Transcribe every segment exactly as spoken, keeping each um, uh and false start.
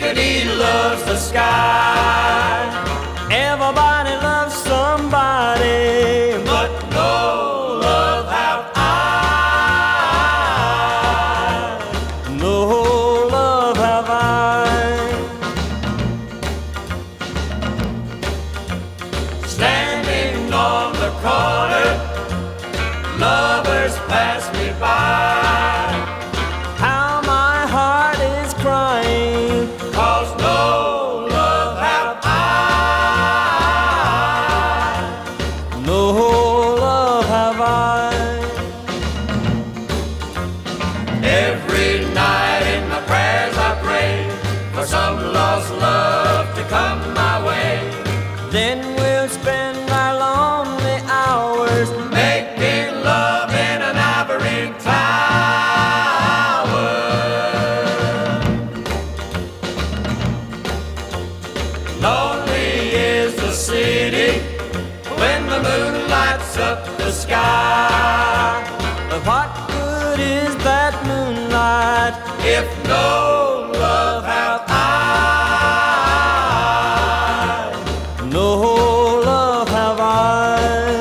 Dickety loves the sky. Everybody loves somebody, but no love have I. No love have I. Standing on the corner, lovers pass me by. How my heart is crying, 'cause no love have I. no love have I. Every night in my prayers I pray for some lost love to come my way. Then we'll spend our lonely hours making love in an ivory tower. Lonely is the city when the moon lights up the sky. What good is that moonlight if no love have I? No love have I.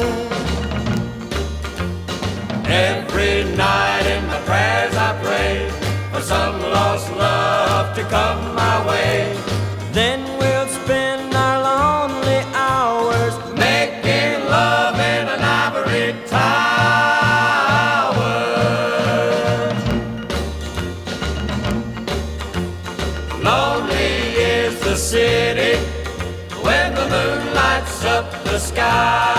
Every night in my prayers I pray for some lost love to come my way. Then we'll spend our lonely hours making love in an ivory tower. Lonely is the city when the moon lights up the sky.